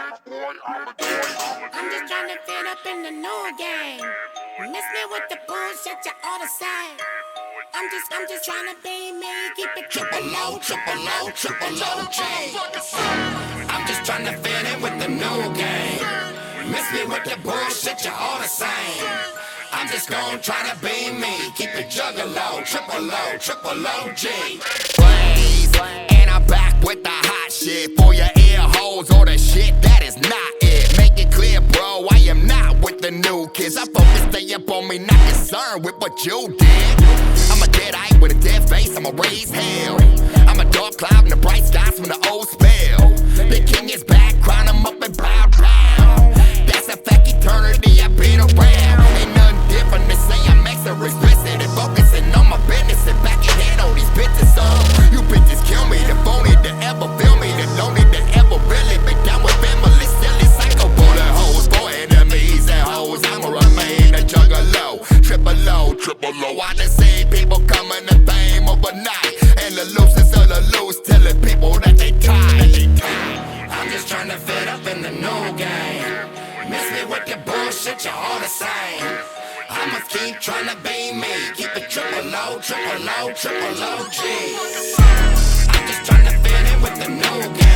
I'm just trying to fit up in the new game. Miss me with the bullshit, you all the same. I'm just trying to be me, keep it triple low, triple low, triple low G. I'm just trying to fit in with the new game. Miss me with the bullshit, you all the same. I'm just gon' try to be me, keep it juggalo, triple low G. Blaze, and I'm back with the hot shit for your ear holes or the shit that is not it. Make it clear, bro, I am not with the new kids. I focus, stay up on me, not concerned with what you did. I'm a dead-eye with a dead face, I'ma raise hell. I'm a dark cloud in the bright skies from the old spell. The king is back, crown him up and bow down. That's a fact, eternity, I've been around. Ain't nothing different to say, I'm extra explicit and focusing on my business and back and head on these bitches. You bitches kill me, the phony to ever feel me, the lonely to ever really be down with family. Silly psycho bullet hoes for enemies and hoes. I'ma remain a juggalo, triple low. I done seen people coming to fame overnight, and the loosest of the loose telling people that they tired. I'm just trying to fit up in the new game. Miss me with the bullshit, you're all the same. I'ma keep trying to be me, keep it triple low G. I'm just trying to fit in with the new game.